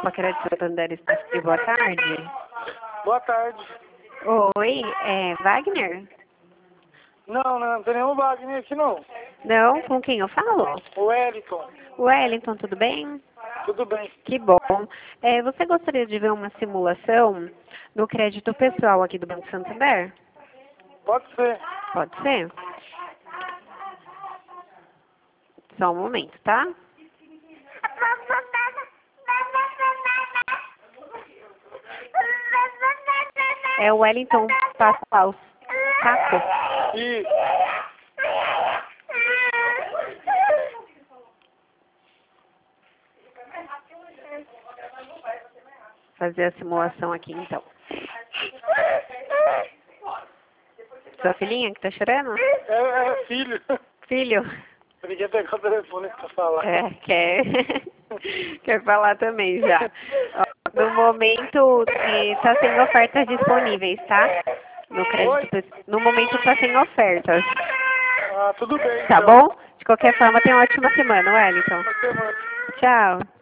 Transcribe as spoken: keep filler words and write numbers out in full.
Paquera de Santander está aqui. Boa tarde. Boa tarde. Oi, é Wagner? Não, não, não tem nenhum Wagner aqui não. Não? Com quem eu falo? O Wellington. Wellington, tudo bem? Tudo bem. Que bom. É, você gostaria de ver uma simulação no crédito pessoal aqui do Banco Santander? Pode ser. Pode ser? Só um momento, tá? É o Wellington Pascoal. Paco. Isso. Fazer a simulação aqui, então. Sua filhinha que tá chorando? É, é filho. Filho? Ninguém pegou o telefone pra falar. É, quer, quer falar também já. Ó, no momento, está sem ofertas disponíveis, tá? No crédito, pe- no momento está sem ofertas. Ah, tudo bem. Tá então. bom? De qualquer forma, tenha uma ótima semana, Wellington. Boa semana. Tchau.